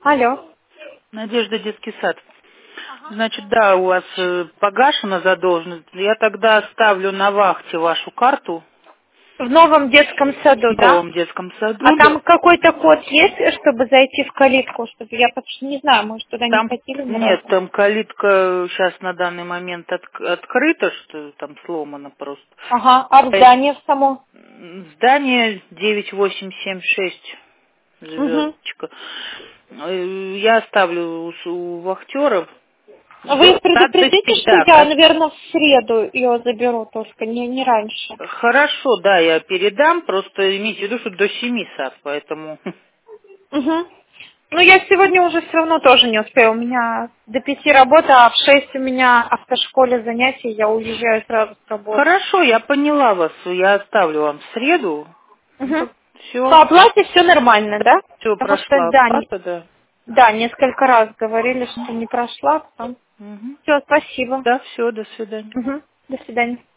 Алло. Надежда, детский сад. Значит, да, у вас погашена задолженность. Я тогда оставлю на вахте вашу карту В новом детском саду, в да? новом детском А саду. Да. там какой-то код есть, чтобы зайти в калитку, чтобы я потому что не знаю, может, туда не Там ходили ни нет, разу. там калитка сейчас на данный момент открыта, что там сломано просто. Ага, а в здание в само? Здание 9876, Угу. звездочка. Я оставлю у вахтеров. Вы их Сад предупредите, что да, я, наверное, в среду ее заберу только, не раньше. хорошо, да, я передам, просто имейте в виду, что до 7 сад, поэтому... Угу. Ну, я сегодня уже все равно тоже не успею. У меня до 5 работа, а в 6 у меня автошколе занятия, я уезжаю сразу с работы. Хорошо, я поняла вас, я оставлю вам в среду. Угу. Все, По оплате все нормально, да? все Потому что, прошла да, оплата, да. да, несколько раз говорили, что не прошла. Все, спасибо. Да, все, до свидания. Угу. До свидания.